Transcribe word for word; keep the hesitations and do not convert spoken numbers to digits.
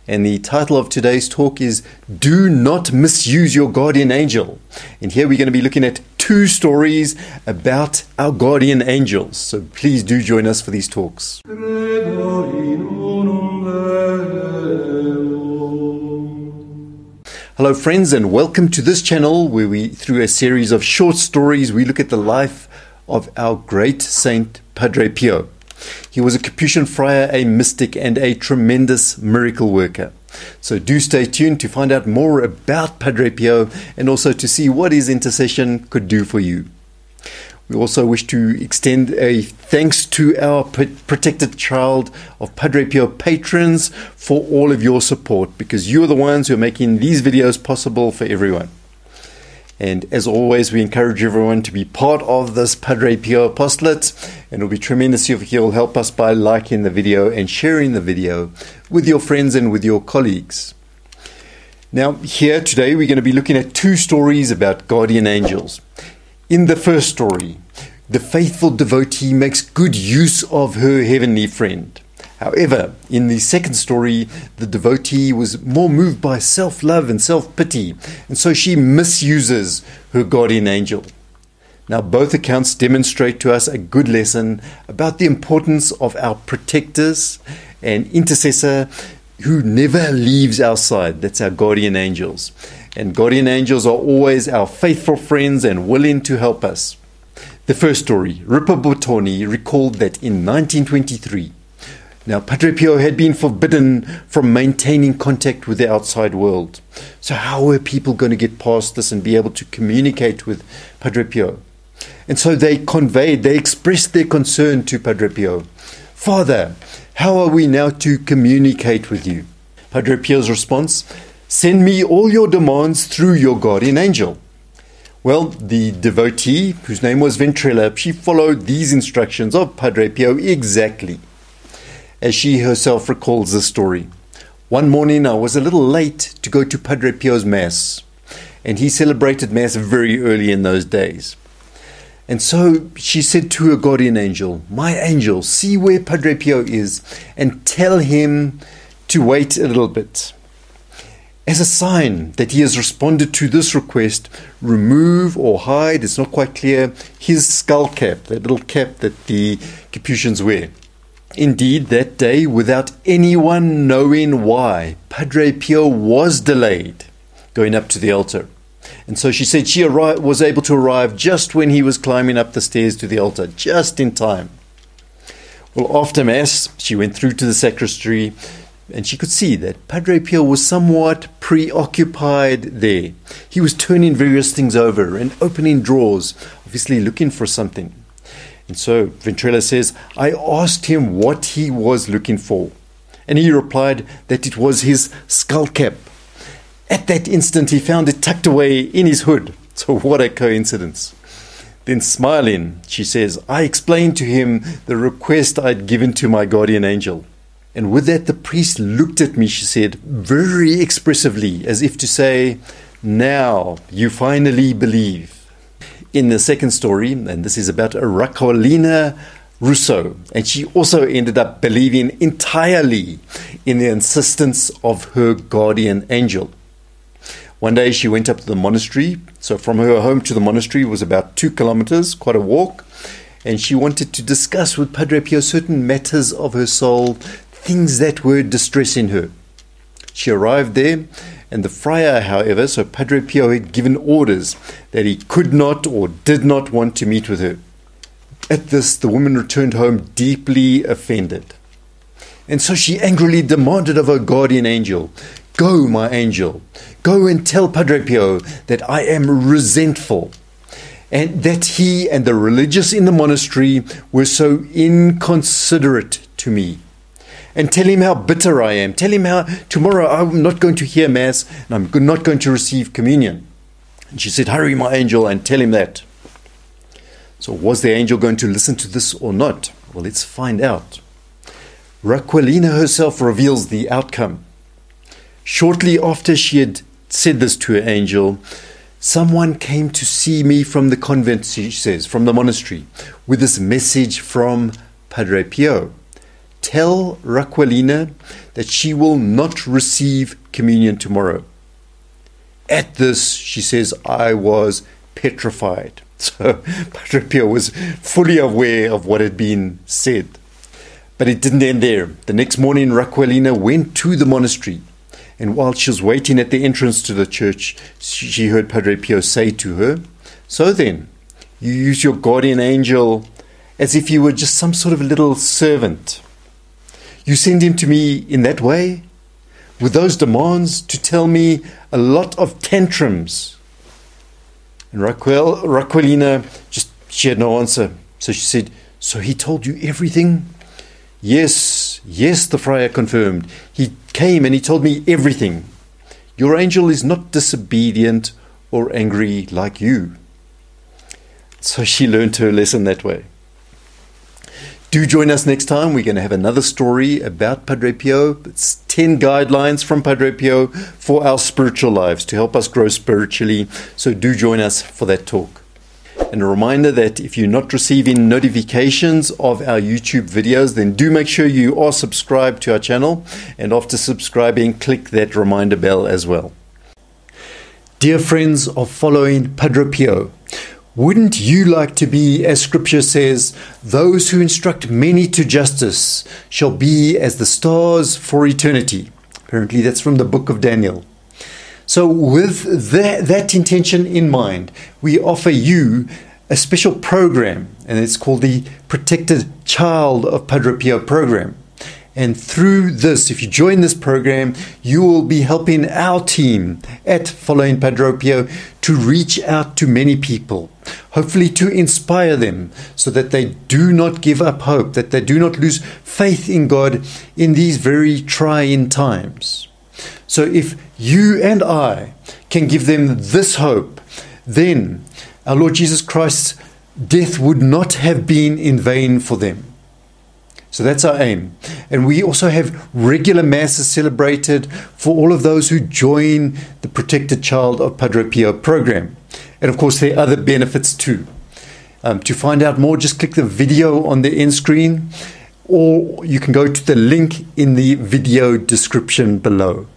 And the title of today's talk is Do Not Misuse Your Guardian Angel. And here we're going to be looking at two stories about our guardian angels. So please do join us for these talks. Hello friends, and welcome to this channel where we, through a series of short stories, we look at the life of our great saint Padre Pio. He was a Capuchin friar, a mystic, and a tremendous miracle worker. So do stay tuned to find out more about Padre Pio and also to see what his intercession could do for you. We also wish to extend a thanks to our protected child of Padre Pio patrons for all of your support, because you're the ones who are making these videos possible for everyone. And as always, we encourage everyone to be part of this Padre Pio apostolate, and it'll be tremendous if you'll help us by liking the video and sharing the video with your friends and with your colleagues. Now, here today we're going to be looking at two stories about guardian angels. In the first story, the faithful devotee makes good use of her heavenly friend. However, in the second story, the devotee was more moved by self-love and self-pity, and so she misuses her guardian angel. Now, both accounts demonstrate to us a good lesson about the importance of our protectors and intercessor who never leaves our side. That's our guardian angels. And guardian angels are always our faithful friends and willing to help us. The first story, Ripper Bottoni recalled that in nineteen twenty-three, now, Padre Pio had been forbidden from maintaining contact with the outside world. So how were people going to get past this and be able to communicate with Padre Pio? And so they conveyed, they expressed their concern to Padre Pio. Father, how are we now to communicate with you? Padre Pio's response, send me all your demands through your guardian angel. Well, the devotee, whose name was Ventrella, she followed these instructions of Padre Pio exactly. As she herself recalls the story. One morning I was a little late to go to Padre Pio's Mass, and he celebrated Mass very early in those days. And so she said to her guardian angel, my angel, see where Padre Pio is and tell him to wait a little bit. As a sign that he has responded to this request, remove or hide, it's not quite clear, his skull cap, that little cap that the Capuchins wear. Indeed, that day, without anyone knowing why, Padre Pio was delayed going up to the altar. And so she said she arri- was able to arrive just when he was climbing up the stairs to the altar, just in time. Well, after Mass, she went through to the sacristy, and she could see that Padre Pio was somewhat preoccupied there. He was turning various things over and opening drawers, obviously looking for something. And so Ventrella says, I asked him what he was looking for. And he replied that it was his skull cap. At that instant, he found it tucked away in his hood. So what a coincidence. Then smiling, she says, I explained to him the request I'd given to my guardian angel. And with that, the priest looked at me, she said, very expressively, as if to say, now you finally believe. In the second story, and this is about Racquolina Russo, and she also ended up believing entirely in the insistence of her guardian angel. One day she went up to the monastery, so from her home to the monastery was about two kilometers, quite a walk, and she wanted to discuss with Padre Pio certain matters of her soul, things that were distressing her. She arrived there, and the friar, however, so Padre Pio had given orders that he could not or did not want to meet with her. At this, the woman returned home deeply offended. And so she angrily demanded of her guardian angel, go, my angel, go and tell Padre Pio that I am resentful, and that he and the religious in the monastery were so inconsiderate to me. And tell him how bitter I am. Tell him how tomorrow I'm not going to hear Mass and I'm not going to receive communion. And she said, hurry, my angel, and tell him that. So was the angel going to listen to this or not? Well, let's find out. Racquolina herself reveals the outcome. Shortly after she had said this to her angel, someone came to see me from the convent, she says, from the monastery, with this message from Padre Pio. tell Raquelina that she will not receive communion tomorrow. At this, she says, I was petrified. So Padre Pio was fully aware of what had been said. But it didn't end there. The next morning, Raquelina went to the monastery. And while she was waiting at the entrance to the church, she heard Padre Pio say to her, so then, you use your guardian angel as if he were just some sort of little servant. You send him to me in that way, with those demands to tell me a lot of tantrums. And Raquel, Raquelina, just, she had no answer. So she said, so he told you everything? Yes, yes, the friar confirmed. He came and he told me everything. Your angel is not disobedient or angry like you. So she learned her lesson that way. Do join us next time. We're going to have another story about Padre Pio. It's ten guidelines from Padre Pio for our spiritual lives to help us grow spiritually. So do join us for that talk. And a reminder that if you're not receiving notifications of our YouTube videos, then do make sure you are subscribed to our channel. And after subscribing, click that reminder bell as well. Dear friends of following Padre Pio, wouldn't you like to be, as Scripture says, those who instruct many to justice shall be as the stars for eternity? Apparently that's from the book of Daniel. So with that, that intention in mind, we offer you a special program, and it's called the Protected Child of Padre Pio program. And through this, if you join this program, you will be helping our team at Following Padre Pio to reach out to many people, hopefully to inspire them so that they do not give up hope, that they do not lose faith in God in these very trying times. So if you and I can give them this hope, then our Lord Jesus Christ's death would not have been in vain for them. So that's our aim. And we also have regular masses celebrated for all of those who join the Protected Child of Padre Pio program. And of course, there are other benefits too. Um, to find out more, just click the video on the end screen, or you can go to the link in the video description below.